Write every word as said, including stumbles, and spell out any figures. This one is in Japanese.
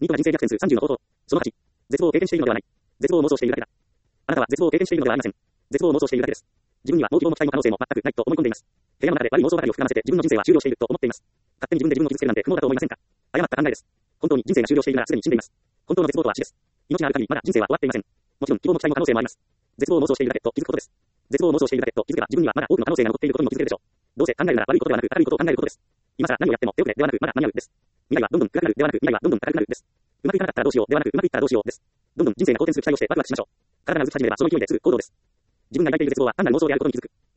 ニットが人生逆転数さんじゅうの方法。そのはち、絶望を経験しているのではない。絶望を妄想しているだけだ。あなたは絶望を経験しているのではありません。絶望を妄想しているだけです。自分にはもう希望も期待も可能性も全くないと思い込んでいます。部屋の中で悪い妄想ばかりを膨らませて自分の人生は終了していると思っています。勝手に自分で自分を傷つけるなんて不毛だと思いませんか？誤った考えです。本当に人生が終了しているならすでに死んでいます。本当の絶望とは死です。命がある限りまだ人生は終わっていません。もちろん希望も期待も可能性もあります。絶望を妄想しているだけと気づくことです。絶望を妄想しているだけと気づけば自分にはまだ多くの可能性が残っていることにも気づけるでしょう。どうせ考えるなら悪いことではなく明るいことを考えることです。今さら何をやっても手遅れではなくまだ間に合うです。未来はどんどん暗くなるではなく未来はどんどん明るくなるです。うまくいかなかったらどうしようではなくうまくいったらどうしようです。どんどん人生が好転する期待をしてワクワクしましょう。体が動き始めればその勢いですぐ行動です。自分が抱いている絶望は単なる妄想であることに気づく。